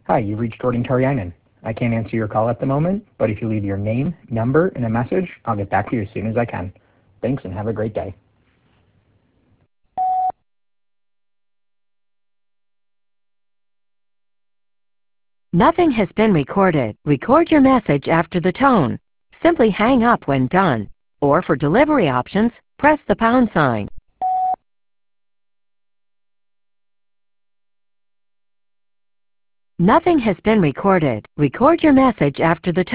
Hi, you've reached Jordan Taryainen. I can't answer your call at the moment, but if you leave your name, number, and a message, I'll get back to you as soon as I can. Thanks and have a great day. Nothing has been recorded. Record your message after the tone. Simply hang up when done. Or for delivery options, press the pound sign. Nothing has been recorded. Record your message after the tone.